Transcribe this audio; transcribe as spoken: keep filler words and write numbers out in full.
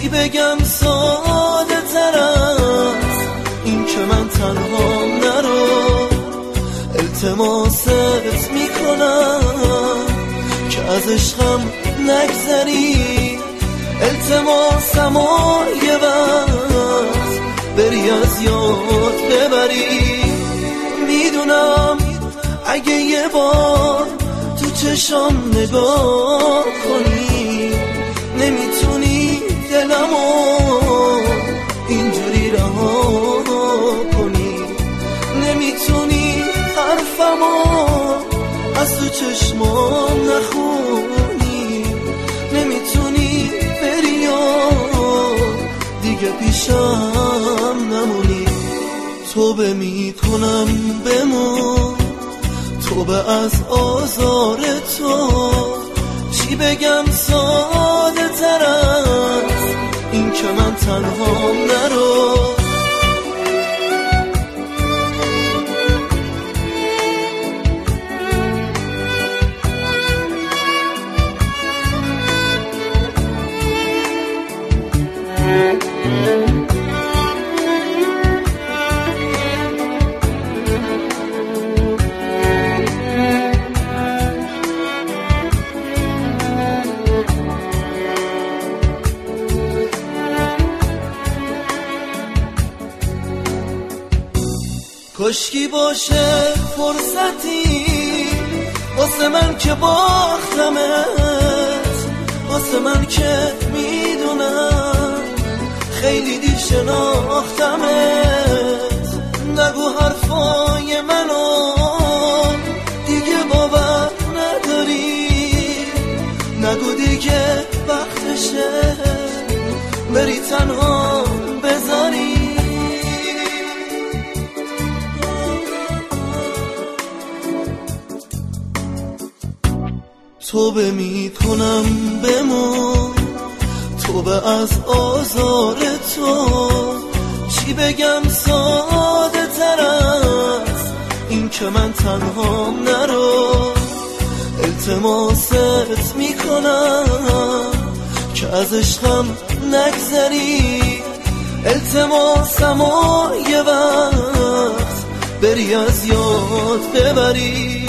چی بگم ساده تر از این که من تنهام نرو. التماست میکنم که از عشقم نگذری، التماسم و یه وقت بری از یاد ببری. میدونم اگه یه بار تو چشم نگاه کنی نمیتونی دلمو اینجوری رها کنی، نمیتونی حرفمو از تو چشمام نخونی، نمیتونی بری و دیگه پیشم نمونی. توبه میکنم بمون، توبه از آزار تو. چی بگم ساده تر از این که من تنهام نرو. کشکی باشه فرصتی واسه من که باختمت، واسه من که میدونم خیلی دیر شناختمت. نگو حرفای منو دیگه باور نداری، نگو دیگه وقتشه بری تنها بذاری. توبه میکنم بمون، توبه از آزار تو. چی بگم ساده تر از این که من تنهام نرو. التماست میکنم که از عشقم نگذری، التماسم و یه وقت بری از یاد ببری.